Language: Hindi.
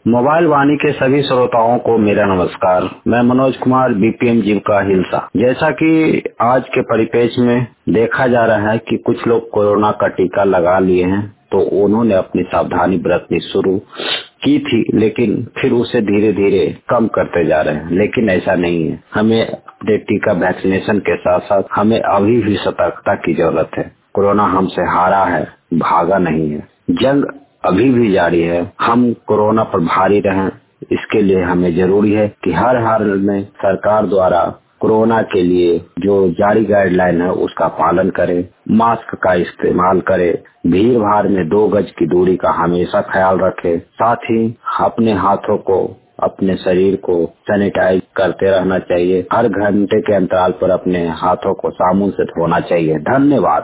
मोबाइल वाणी के सभी श्रोताओं को मेरा नमस्कार। मैं मनोज कुमार, बीपीएम जीविका हिलसा। जैसा कि आज के परिपेक्ष में देखा जा रहा है कि कुछ लोग कोरोना का टीका लगा लिए हैं, तो उन्होंने अपनी सावधानी बरतनी शुरू की थी, लेकिन फिर उसे धीरे धीरे कम करते जा रहे हैं। लेकिन ऐसा नहीं है। हमें अपने टीका वैक्सीनेशन के साथ साथ हमें अभी भी सतर्कता की जरूरत है। कोरोना हमसे हारा है, भागा नहीं है। जंग अभी भी जारी है। हम कोरोना पर भारी रहें, इसके लिए हमें जरूरी है कि हर हाल में सरकार द्वारा कोरोना के लिए जो जारी गाइडलाइन है उसका पालन करें, मास्क का इस्तेमाल करें, भीड़ भाड़ में 2 गज की दूरी का हमेशा ख्याल रखें, साथ ही अपने हाथों को, अपने शरीर को सैनिटाइज करते रहना चाहिए। हर घंटे के अंतराल पर अपने हाथों को साबुन से धोना चाहिए। धन्यवाद।